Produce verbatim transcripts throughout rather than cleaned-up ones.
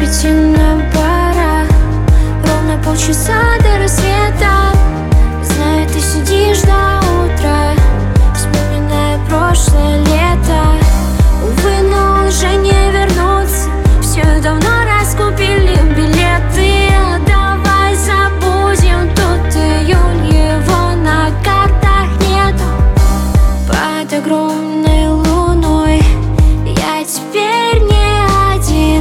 обретена пора. Ровно полчаса до рассвета. Знаю, ты сидишь до утра, вспоминая прошлое лето. Увы, но уже не вернуться. Все давно раскупили билеты. Давай забудем тот июль, его на картах нету. Под огромной луной я теперь не один.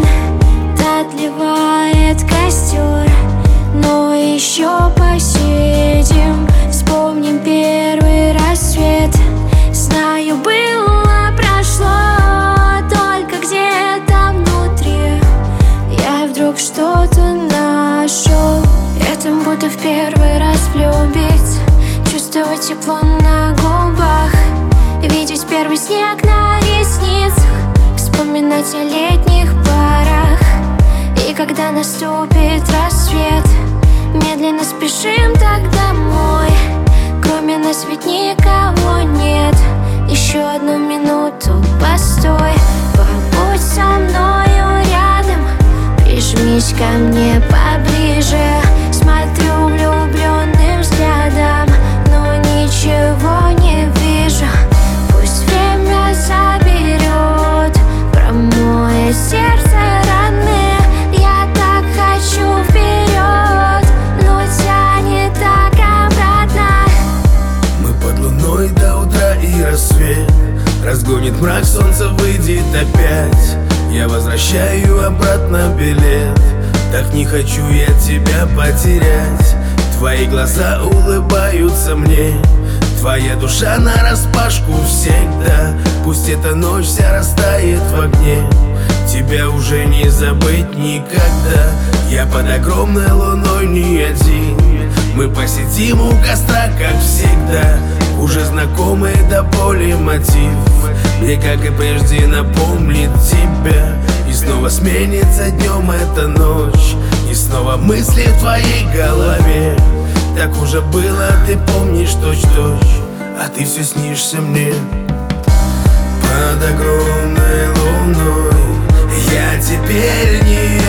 Отливает костер, но еще посидим. Вспомним первый рассвет. Знаю, было, прошло, только где-то внутри я вдруг что-то нашел. Это будто в первый раз влюбиться, чувствовать тепло на губах, видеть первый снег на ресницах, вспоминать о летних парах. И когда наступит рассвет, медленно спешим так домой. Кроме нас ведь никого нет. Еще одну минуту постой, побудь со мною рядом, прижмись ко мне поближе. Смотрю влюбленным взглядом, но ничего не вижу. Пусть время заберет, промоет сердце родное. Я так хочу вперед, но тянет так обратно. Мы под луной до утра и рассвет разгонит мрак, солнце выйдет опять. Я возвращаю обратно билет. Так не хочу я тебя потерять. Твои глаза улыбаются мне, твоя душа нараспашку всегда. Пусть эта ночь вся растает в огне, тебя уже не забыть никогда. Я под огромной луной не один. Мы посидим у костра, как всегда. Уже знакомый до боли мотив мне, как и прежде, напомнит тебя. И снова сменится днем эта ночь, и снова мысли в твоей голове. Так уже было, ты помнишь точь-точь, а ты все снишься мне. Под огромной луной я теперь не